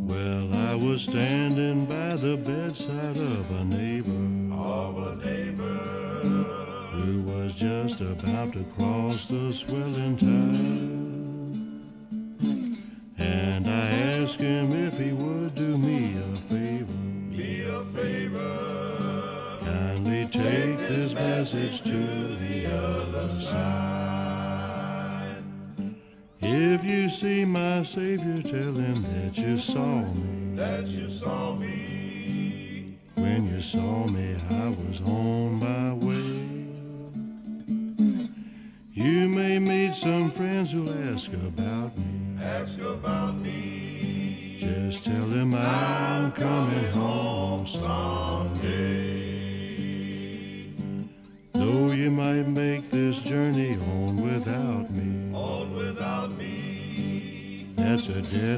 Well, I was standing by the bedside of a neighbor who was just about to cross the swelling tide. And I asked him if he would do me a favor. Kindly take this message to the other side. If you see my Savior, tell him that you saw me. When you saw me, I was on my way. You may meet some friends who'll ask about me. Just tell them I'm coming home someday. Though you might make this journey on without me, that's a debt